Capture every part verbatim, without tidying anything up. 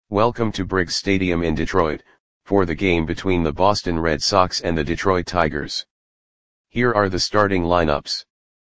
Welcome to Briggs Stadium in Detroit, for the game between the Boston Red Sox and the Detroit Tigers. Here are the starting lineups.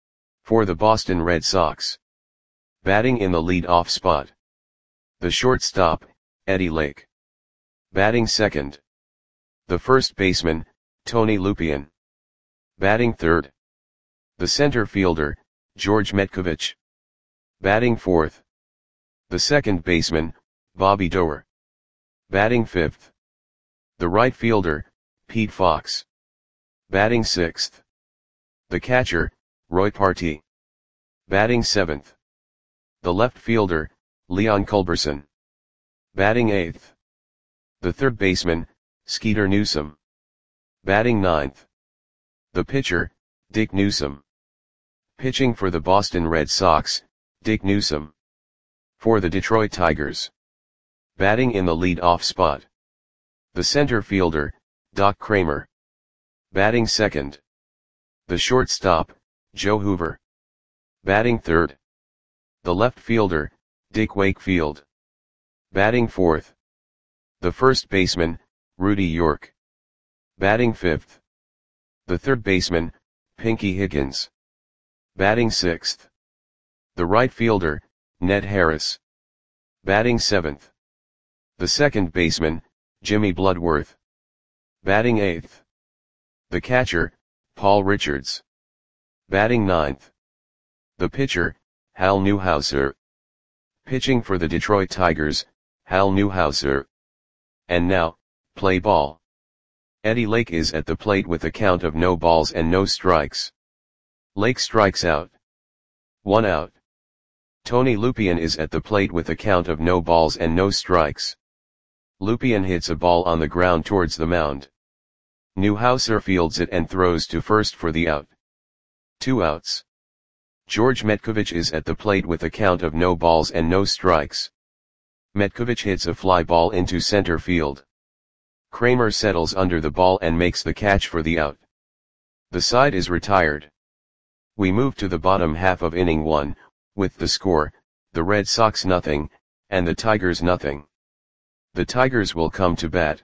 For the Boston Red Sox. Batting in the lead-off spot. The shortstop, Eddie Lake. Batting second. The first baseman, Tony Lupien. Batting third. The center fielder, George Metcovich. Batting fourth. The second baseman, Bobby Doerr. Batting fifth. The right fielder, Pete Fox. Batting sixth. The catcher, Roy Partee. Batting seventh. The left fielder, Leon Culberson. Batting eighth. The third baseman, Skeeter Newsom. Batting ninth. The pitcher, Dick Newsom. Pitching for the Boston Red Sox, Dick Newsom. For the Detroit Tigers. Batting in the lead-off spot. The center fielder, Doc Kramer. Batting second. The shortstop, Joe Hoover. Batting third. The left fielder, Dick Wakefield. Batting fourth. The first baseman, Rudy York. Batting fifth. The third baseman, Pinky Higgins. Batting sixth. The right fielder, Ned Harris. Batting seventh. The second baseman, Jimmy Bloodworth. Batting eighth. The catcher, Paul Richards. Batting ninth. The pitcher, Hal Newhouser. Pitching for the Detroit Tigers, Hal Newhouser. And now, play ball. Eddie Lake is at the plate with a count of no balls and no strikes. Lake strikes out. One out. Tony Lupien is at the plate with a count of no balls and no strikes. Lupien hits a ball on the ground towards the mound. Newhouser fields it and throws to first for the out. Two outs. George Metcovich is at the plate with a count of no balls and no strikes. Metcovich hits a fly ball into center field. Kramer settles under the ball and makes the catch for the out. The side is retired. We move to the bottom half of inning one, with the score, the Red Sox nothing, and the Tigers nothing. The Tigers will come to bat.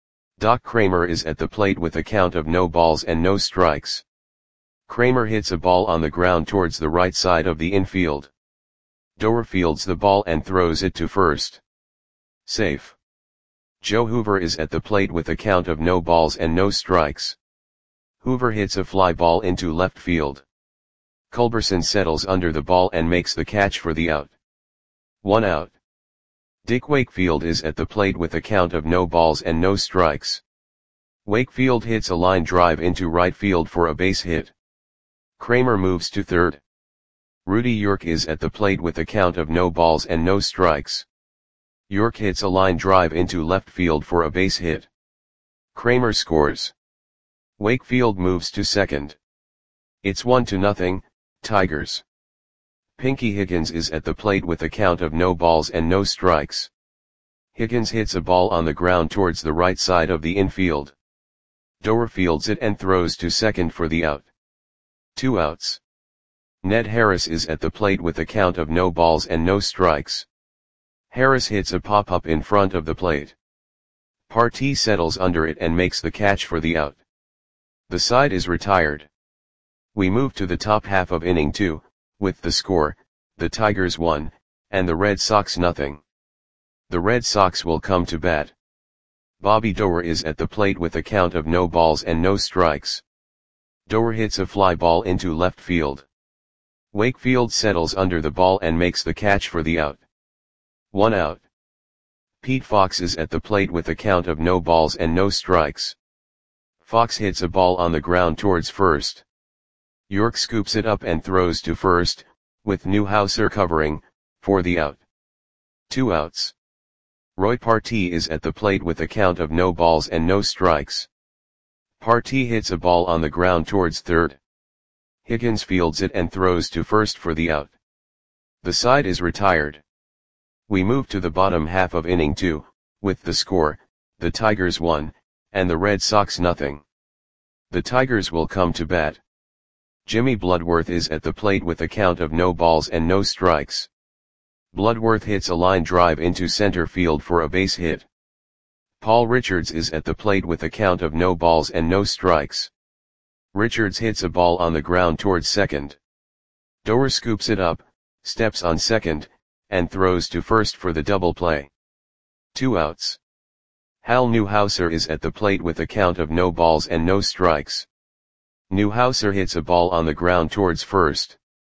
Doc Kramer is at the plate with a count of no balls and no strikes. Kramer hits a ball on the ground towards the right side of the infield. Doerr fields the ball and throws it to first. Safe. Joe Hoover is at the plate with a count of no balls and no strikes. Hoover hits a fly ball into left field. Culberson settles under the ball and makes the catch for the out. One out. Dick Wakefield is at the plate with a count of no balls and no strikes. Wakefield hits a line drive into right field for a base hit. Kramer moves to third. Rudy York is at the plate with a count of no balls and no strikes. York hits a line drive into left field for a base hit. Kramer scores. Wakefield moves to second. It's one to nothing, Tigers. Pinky Higgins is at the plate with a count of no balls and no strikes. Higgins hits a ball on the ground towards the right side of the infield. Doerr fields it and throws to second for the out. Two outs. Ned Harris is at the plate with a count of no balls and no strikes. Harris hits a pop-up in front of the plate. Partee settles under it and makes the catch for the out. The side is retired. We move to the top half of inning two, with the score, the Tigers one, and the Red Sox nothing. The Red Sox will come to bat. Bobby Doerr is at the plate with a count of no balls and no strikes. Doerr hits a fly ball into left field. Wakefield settles under the ball and makes the catch for the out. One out. Pete Fox is at the plate with a count of no balls and no strikes. Fox hits a ball on the ground towards first. York scoops it up and throws to first, with Newhouser covering, for the out. Two outs. Roy Partee is at the plate with a count of no balls and no strikes. Partee hits a ball on the ground towards third. Higgins fields it and throws to first for the out. The side is retired. We move to the bottom half of inning two, with the score, the Tigers one, and the Red Sox nothing. The Tigers will come to bat. Jimmy Bloodworth is at the plate with a count of no balls and no strikes. Bloodworth hits a line drive into center field for a base hit. Paul Richards is at the plate with a count of no balls and no strikes. Richards hits a ball on the ground towards second. Doer scoops it up, steps on second, and throws to first for the double play. Two outs. Hal Newhouser is at the plate with a count of no balls and no strikes. Newhouser hits a ball on the ground towards first.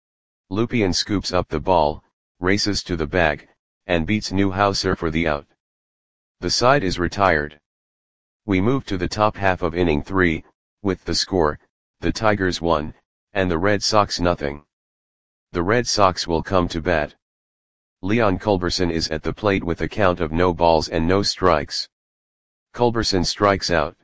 Lupien scoops up the ball, races to the bag, and beats Newhouser for the out. The side is retired. We move to the top half of inning three, with the score, the Tigers one, and the Red Sox nothing. The Red Sox will come to bat. Leon Culberson is at the plate with a count of no balls and no strikes. Culberson strikes out.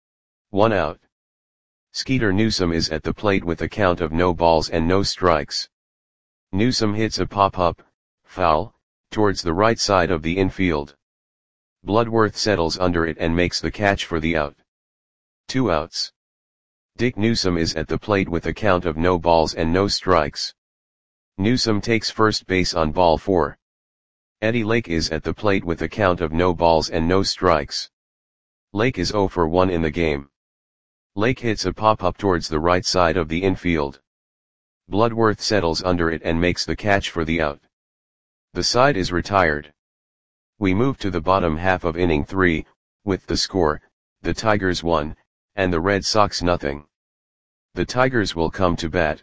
One out. Skeeter Newsom is at the plate with a count of no balls and no strikes. Newsom hits a pop-up, foul, towards the right side of the infield. Bloodworth settles under it and makes the catch for the out. Two outs. Dick Newsom is at the plate with a count of no balls and no strikes. Newsom takes first base on ball four. Eddie Lake is at the plate with a count of no balls and no strikes. Lake is oh for one in the game. Lake hits a pop-up towards the right side of the infield. Bloodworth settles under it and makes the catch for the out. The side is retired. We move to the bottom half of inning three, with the score, the Tigers one, and the Red Sox nothing. The Tigers will come to bat.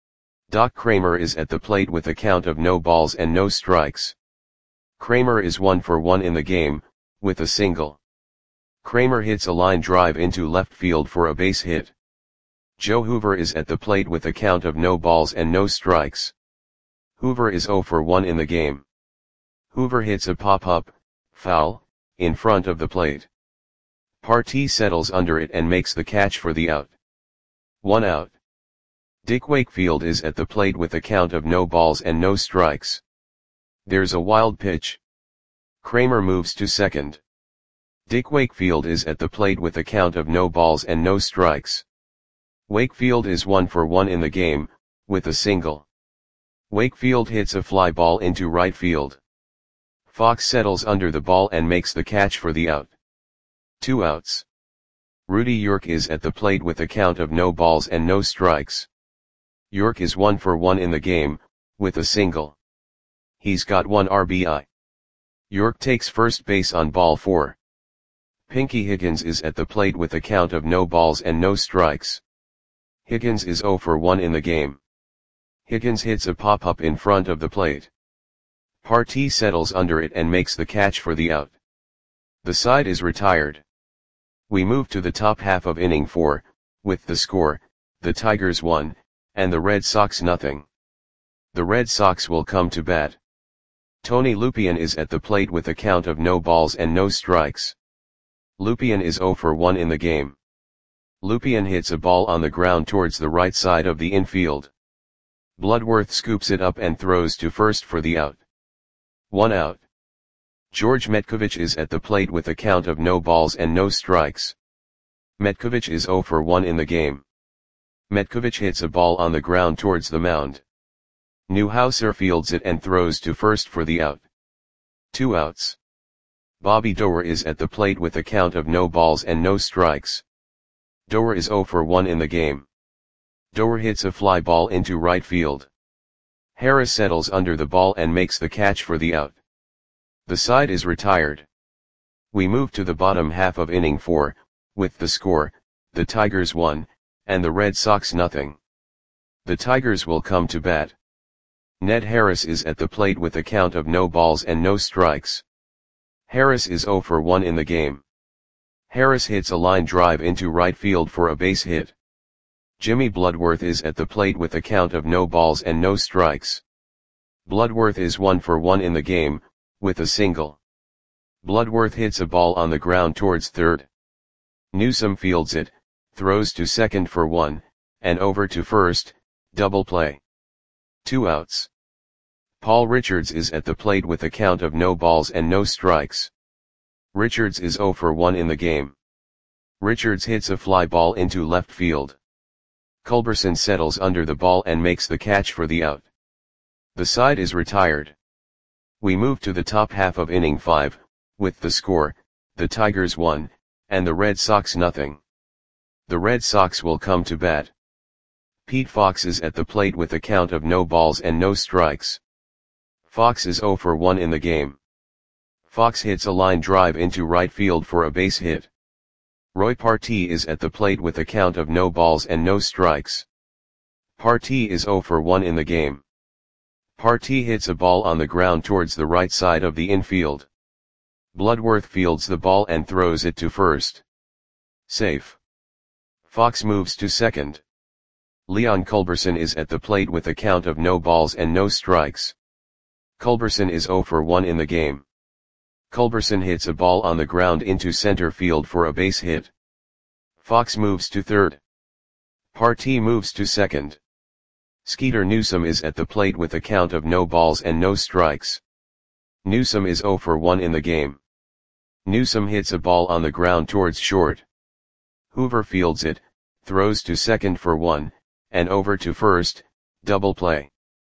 Doc Kramer is at the plate with a count of no balls and no strikes. Kramer is one for one in the game, with a single. Kramer hits a line drive into left field for a base hit. Joe Hoover is at the plate with a count of no balls and no strikes. Hoover is oh for one in the game. Hoover hits a pop-up, foul, in front of the plate. Partee settles under it and makes the catch for the out. One out. Dick Wakefield is at the plate with a count of no balls and no strikes. There's a wild pitch. Kramer moves to second. Dick Wakefield is at the plate with a count of no balls and no strikes. Wakefield is one for one in the game, with a single. Wakefield hits a fly ball into right field. Fox settles under the ball and makes the catch for the out. Two outs. Rudy York is at the plate with a count of no balls and no strikes. York is one for one in the game, with a single. He's got one R B I. York takes first base on ball four. Pinky Higgins is at the plate with a count of no balls and no strikes. Higgins is oh for one in the game. Higgins hits a pop-up in front of the plate. Partee settles under it and makes the catch for the out. The side is retired. We move to the top half of inning four, with the score, the Tigers one, and the Red Sox nothing. The Red Sox will come to bat. Tony Lupien is at the plate with a count of no balls and no strikes. Lupien is oh for one in the game. Lupien hits a ball on the ground towards the right side of the infield. Bloodworth scoops it up and throws to first for the out. One out. George Metkovich is at the plate with a count of no balls and no strikes. Metkovich is oh for one in the game. Metkovich hits a ball on the ground towards the mound. Newhouser fields it and throws to first for the out. Two outs. Bobby Doer is at the plate with a count of no balls and no strikes. Doer is oh for one in the game. Doer hits a fly ball into right field. Harris settles under the ball and makes the catch for the out. The side is retired. We move to the bottom half of inning four, with the score, the Tigers one, and the Red Sox nothing. The Tigers will come to bat. Ned Harris is at the plate with a count of no balls and no strikes. Harris is oh for one in the game. Harris hits a line drive into right field for a base hit. Jimmy Bloodworth is at the plate with a count of no balls and no strikes. Bloodworth is one for one in the game, with a single. Bloodworth hits a ball on the ground towards third. Newsom fields it, throws to second for one, and over to first, double play. Two outs. Paul Richards is at the plate with a count of no balls and no strikes. Richards is oh for one in the game. Richards hits a fly ball into left field. Culberson settles under the ball and makes the catch for the out. The side is retired. We move to the top half of inning five, with the score, the Tigers one, and the Red Sox nothing. The Red Sox will come to bat. Pete Fox is at the plate with a count of no balls and no strikes. Fox is oh for one in the game. Fox hits a line drive into right field for a base hit. Roy Partee is at the plate with a count of no balls and no strikes. Partee is oh for one in the game. Partee hits a ball on the ground towards the right side of the infield. Bloodworth fields the ball and throws it to first. Safe. Fox moves to second. Leon Culberson is at the plate with a count of no balls and no strikes. Culberson is oh for one in the game. Culberson hits a ball on the ground into center field for a base hit. Fox moves to third. Partee moves to second. Skeeter Newsom is at the plate with a count of no balls and no strikes. Newsom is oh for one in the game. Newsom hits a ball on the ground towards short. Hoover fields it, throws to second for one, and over to first, double play.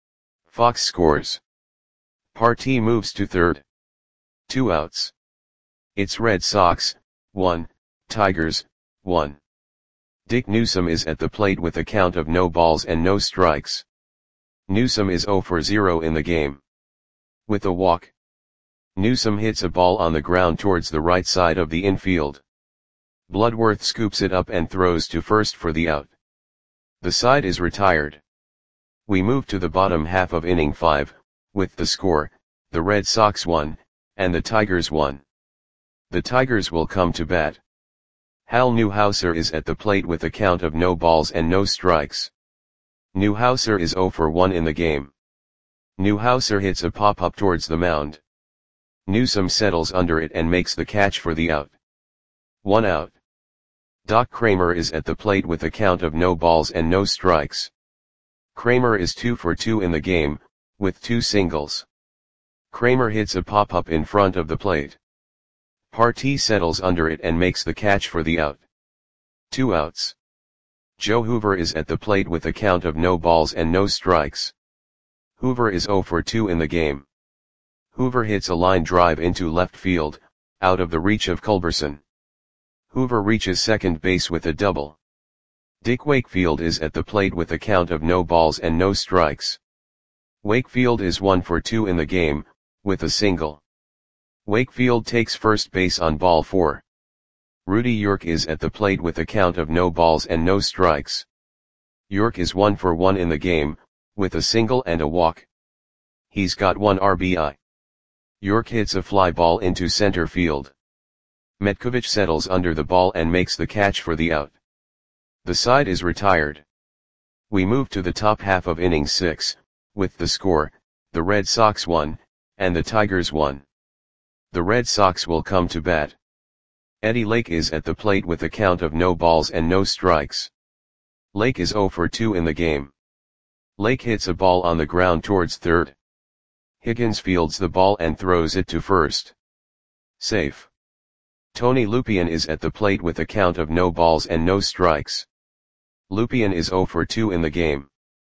Fox scores. Partee moves to third. Two outs. It's Red Sox, one, Tigers, one. Dick Newsom is at the plate with a count of no balls and no strikes. Newsom is oh for zero in the game. With a walk. Newsom hits a ball on the ground towards the right side of the infield. Bloodworth scoops it up and throws to first for the out. The side is retired. We move to the bottom half of inning five, with the score, the Red Sox one, and the Tigers one. The Tigers will come to bat. Hal Newhouser is at the plate with a count of no balls and no strikes. Newhouser is oh for one in the game. Newhouser hits a pop-up towards the mound. Newsom settles under it and makes the catch for the out. One out. Doc Kramer is at the plate with a count of no balls and no strikes. Kramer is two for two in the game, with two singles. Kramer hits a pop-up in front of the plate. Partee settles under it and makes the catch for the out. Two outs. Joe Hoover is at the plate with a count of no balls and no strikes. Hoover is oh for two in the game. Hoover hits a line drive into left field, out of the reach of Culberson. Hoover reaches second base with a double. Dick Wakefield is at the plate with a count of no balls and no strikes. Wakefield is one for two in the game, with a single. Wakefield takes first base on ball four. Rudy York is at the plate with a count of no balls and no strikes. York is one for one in the game, with a single and a walk. He's got one R B I. York hits a fly ball into center field. Metkovich settles under the ball and makes the catch for the out. The side is retired. We move to the top half of inning six, with the score, the Red Sox one, and the Tigers one. The Red Sox will come to bat. Eddie Lake is at the plate with a count of no balls and no strikes. Lake is oh for two in the game. Lake hits a ball on the ground towards third. Higgins fields the ball and throws it to first. Safe. Tony Lupien is at the plate with a count of no balls and no strikes. Lupien is oh for two in the game.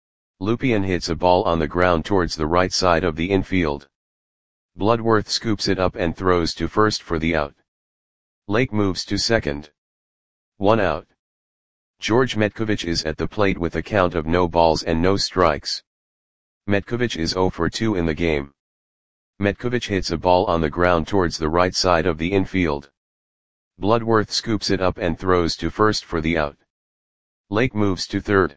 Lupien hits a ball on the ground towards the right side of the infield. Bloodworth scoops it up and throws to first for the out. Lake moves to second. One out. George Metkovich is at the plate with a count of no balls and no strikes. Metkovich is oh for two in the game. Metkovich hits a ball on the ground towards the right side of the infield. Bloodworth scoops it up and throws to first for the out. Lake moves to third.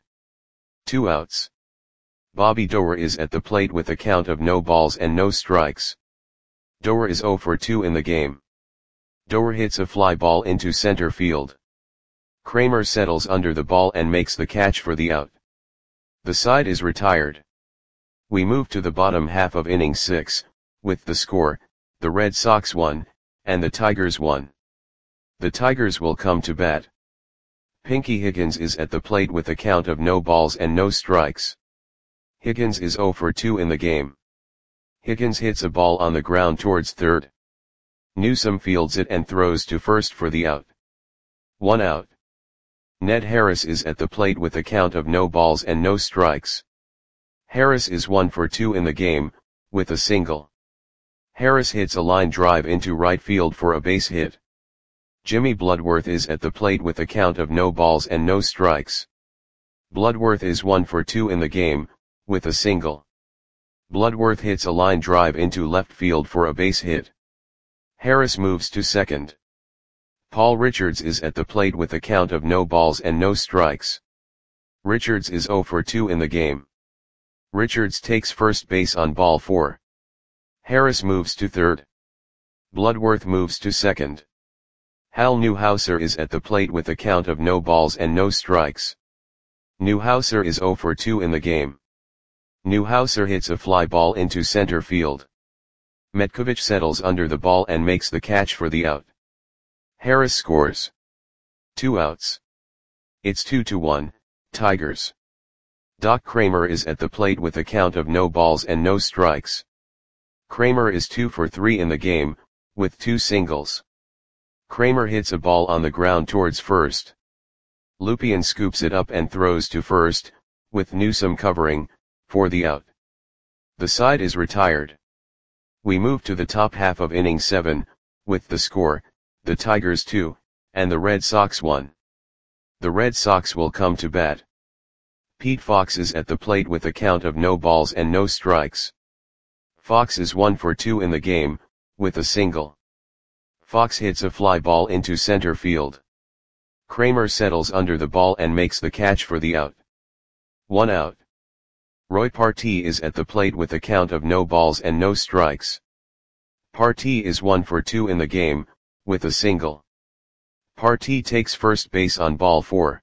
Two outs. Bobby Doerr is at the plate with a count of no balls and no strikes. Doerr is oh for two in the game. Doerr hits a fly ball into center field. Kramer settles under the ball and makes the catch for the out. The side is retired. We move to the bottom half of inning six, with the score, the Red Sox one, and the Tigers one. The Tigers will come to bat. Pinky Higgins is at the plate with a count of no balls and no strikes. Higgins is oh for two in the game. Higgins hits a ball on the ground towards third. Newsom fields it and throws to first for the out. One out. Ned Harris is at the plate with a count of no balls and no strikes. Harris is one for two in the game, with a single. Harris hits a line drive into right field for a base hit. Jimmy Bloodworth is at the plate with a count of no balls and no strikes. Bloodworth is one for two in the game, with a single. Bloodworth hits a line drive into left field for a base hit. Harris moves to second. Paul Richards is at the plate with a count of no balls and no strikes. Richards is zero for two in the game. Richards takes first base on ball four. Harris moves to third. Bloodworth moves to second. Hal Newhouser is at the plate with a count of no balls and no strikes. Newhouser is zero for two in the game. Newhouser hits a fly ball into center field. Metkovich settles under the ball and makes the catch for the out. Harris scores. Two outs. It's two to one, Tigers. Doc Kramer is at the plate with a count of no balls and no strikes. Kramer is two for three in the game, with two singles. Kramer hits a ball on the ground towards first. Lupien scoops it up and throws to first, with Newsome covering, for the out. The side is retired. We move to the top half of inning seven, with the score, the Tigers two, and the Red Sox one. The Red Sox will come to bat. Pete Fox is at the plate with a count of no balls and no strikes. Fox is one for two in the game, with a single. Fox hits a fly ball into center field. Kramer settles under the ball and makes the catch for the out. One out. Roy Partee is at the plate with a count of no balls and no strikes. Partee is one for two in the game, with a single. Partee takes first base on ball four.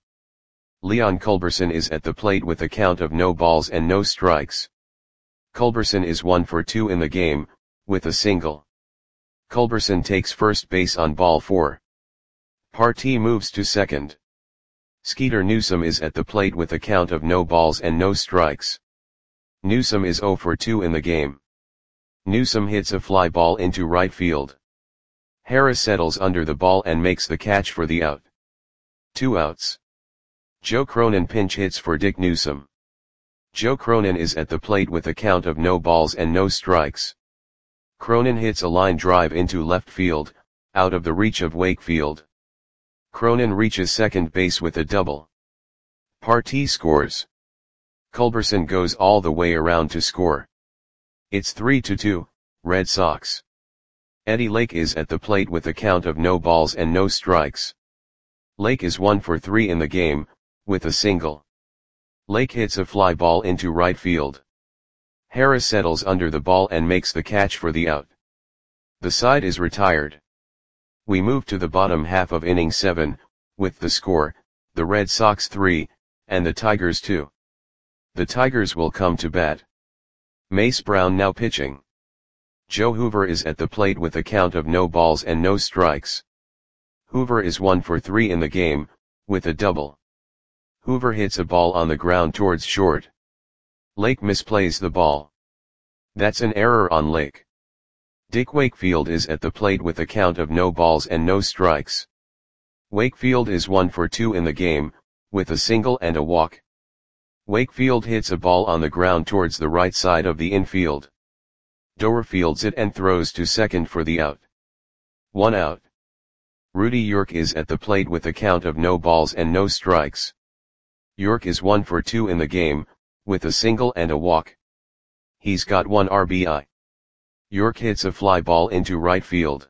Leon Culberson is at the plate with a count of no balls and no strikes. Culberson is one for two in the game, with a single. Culberson takes first base on ball four. Partee moves to second. Skeeter Newsome is at the plate with a count of no balls and no strikes. Newsome is zero for two in the game. Newsome hits a fly ball into right field. Harris settles under the ball and makes the catch for the out. Two outs. Joe Cronin pinch hits for Dick Newsome. Joe Cronin is at the plate with a count of no balls and no strikes. Cronin hits a line drive into left field, out of the reach of Wakefield. Cronin reaches second base with a double. Partee scores. Culberson goes all the way around to score. It's three to two, Red Sox. Eddie Lake is at the plate with a count of no balls and no strikes. Lake is one for three in the game, with a single. Lake hits a fly ball into right field. Harris settles under the ball and makes the catch for the out. The side is retired. We move to the bottom half of inning seven, with the score, the Red Sox three, and the Tigers two. The Tigers will come to bat. Mace Brown now pitching. Joe Hoover is at the plate with a count of no balls and no strikes. Hoover is one for three in the game, with a double. Hoover hits a ball on the ground towards short. Lake misplays the ball. That's an error on Lake. Dick Wakefield is at the plate with a count of no balls and no strikes. Wakefield is one for two in the game, with a single and a walk. Wakefield hits a ball on the ground towards the right side of the infield. Doer fields it and throws to second for the out. One out. Rudy York is at the plate with a count of no balls and no strikes. York is one for two in the game, with a single and a walk. He's got one R B I. York hits a fly ball into right field.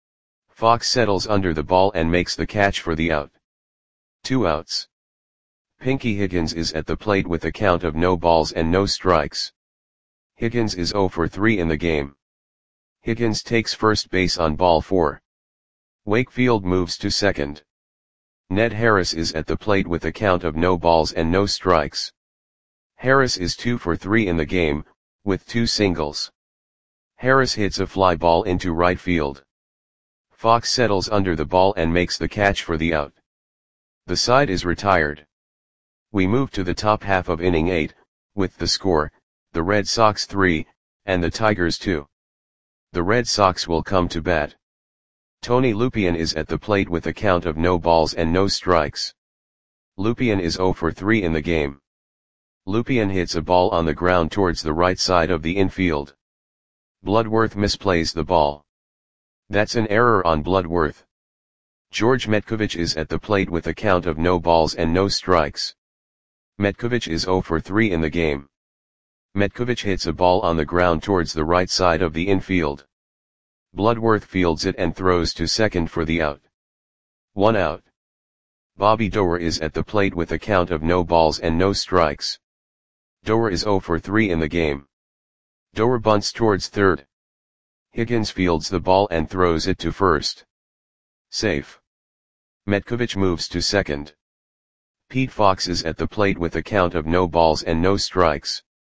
Fox settles under the ball and makes the catch for the out. Two outs. Pinky Higgins is at the plate with a count of no balls and no strikes. Higgins is zero for three in the game. Higgins takes first base on ball four. Wakefield moves to second. Ned Harris is at the plate with a count of no balls and no strikes. Harris is two for three in the game, with two singles. Harris hits a fly ball into right field. Fox settles under the ball and makes the catch for the out. The side is retired. We move to the top half of inning eight, with the score, the Red Sox three, and the Tigers two. The Red Sox will come to bat. Tony Lupien is at the plate with a count of no balls and no strikes. Lupien is zero for three in the game. Lupien hits a ball on the ground towards the right side of the infield. Bloodworth misplays the ball. That's an error on Bloodworth. George Metkovich is at the plate with a count of no balls and no strikes. Metkovich is zero for three in the game. Metkovich hits a ball on the ground towards the right side of the infield. Bloodworth fields it and throws to second for the out. One out. Bobby Doerr is at the plate with a count of no balls and no strikes. Doerr is zero for three in the game. Doerr bunts towards third. Higgins fields the ball and throws it to first. Safe. Metkovich moves to second. Pete Fox is at the plate with a count of no balls and no strikes.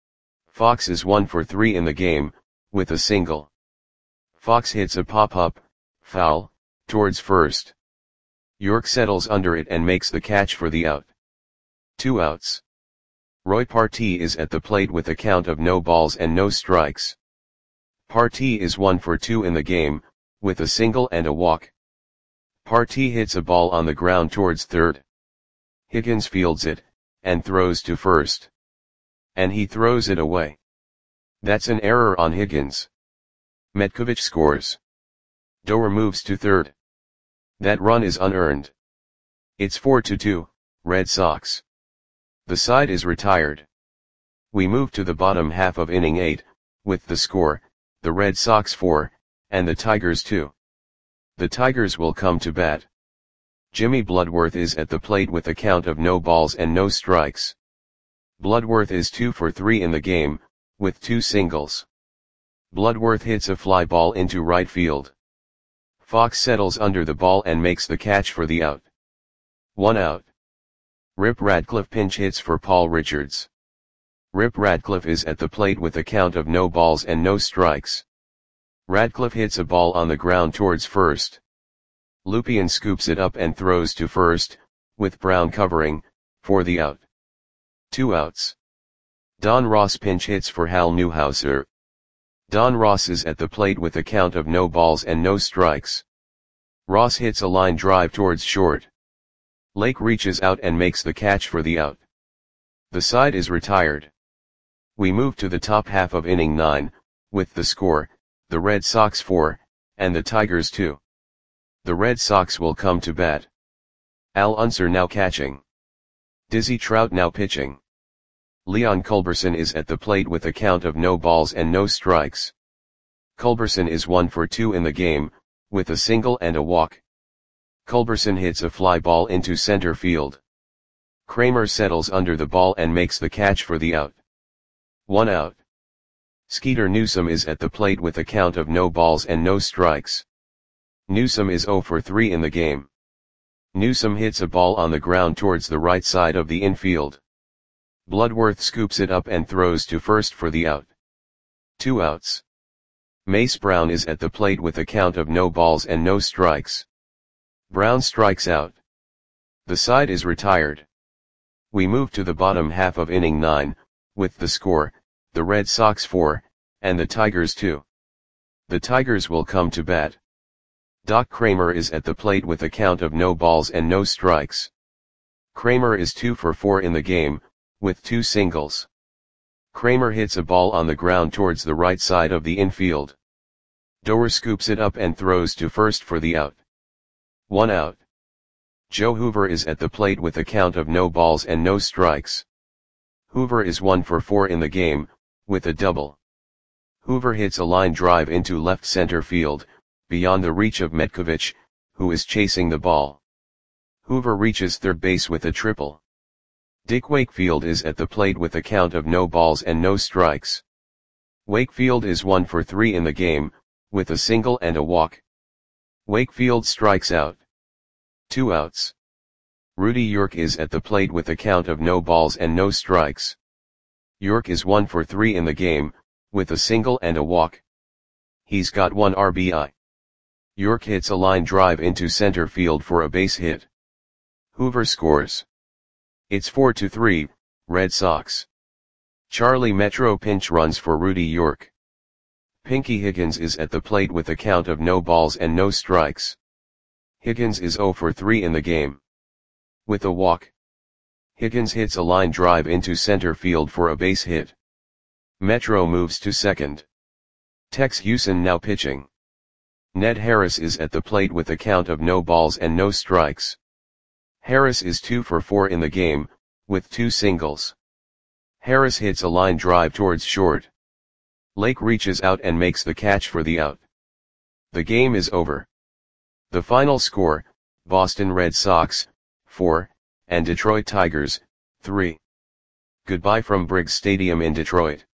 Fox is one for three in the game, with a single. Fox hits a pop-up, foul, towards first. York settles under it and makes the catch for the out. Two outs. Roy Partee is at the plate with a count of no balls and no strikes. Partee is one for two in the game, with a single and a walk. Partee hits a ball on the ground towards third. Higgins fields it, and throws to first. And he throws it away. That's an error on Higgins. Metkovich scores. Doerr moves to third. That run is unearned. It's four to two, Red Sox. The side is retired. We move to the bottom half of inning eight, with the score, the Red Sox four, and the Tigers two. The Tigers will come to bat. Jimmy Bloodworth is at the plate with a count of no balls and no strikes. Bloodworth is two for three in the game, with two singles. Bloodworth hits a fly ball into right field. Fox settles under the ball and makes the catch for the out. One out. Rip Radcliffe pinch hits for Paul Richards. Rip Radcliffe is at the plate with a count of no balls and no strikes. Radcliffe hits a ball on the ground towards first. Lupien scoops it up and throws to first, with Brown covering, for the out. Two outs. Don Ross pinch hits for Hal Newhouser. Don Ross is at the plate with a count of no balls and no strikes. Ross hits a line drive towards short. Lake reaches out and makes the catch for the out. The side is retired. We move to the top half of inning nine, with the score, the Red Sox four, and the Tigers two. The Red Sox will come to bat. Al Unser now catching. Dizzy Trout now pitching. Leon Culberson is at the plate with a count of no balls and no strikes. Culberson is one for two in the game, with a single and a walk. Culberson hits a fly ball into center field. Kramer settles under the ball and makes the catch for the out. One out. Skeeter Newsome is at the plate with a count of no balls and no strikes. Newsome is zero for three in the game. Newsome hits a ball on the ground towards the right side of the infield. Bloodworth scoops it up and throws to first for the out. Two outs. Mace Brown is at the plate with a count of no balls and no strikes. Brown strikes out. The side is retired. We move to the bottom half of inning nine, with the score, the Red Sox four, and the Tigers two. The Tigers will come to bat. Doc Kramer is at the plate with a count of no balls and no strikes. Kramer is two for four in the game, with two singles. Kramer hits a ball on the ground towards the right side of the infield. Doerr scoops it up and throws to first for the out. One out. Joe Hoover is at the plate with a count of no balls and no strikes. Hoover is one for four in the game, with a double. Hoover hits a line drive into left center field, beyond the reach of Metkovich, who is chasing the ball. Hoover reaches third base with a triple. Dick Wakefield is at the plate with a count of no balls and no strikes. Wakefield is one for three in the game, with a single and a walk. Wakefield strikes out. Two outs. Rudy York is at the plate with a count of no balls and no strikes. York is one for three in the game, with a single and a walk. He's got one R B I. York hits a line drive into center field for a base hit. Hoover scores. It's four to three, Red Sox. Charlie Metro pinch runs for Rudy York. Pinky Higgins is at the plate with a count of no balls and no strikes. Higgins is zero for three in the game. With a walk. Higgins hits a line drive into center field for a base hit. Metro moves to second. Tex Houston now pitching. Ned Harris is at the plate with a count of no balls and no strikes. Harris is two for four in the game, with two singles. Harris hits a line drive towards short. Lake reaches out and makes the catch for the out. The game is over. The final score, Boston Red Sox, four, and Detroit Tigers, three. Goodbye from Briggs Stadium in Detroit.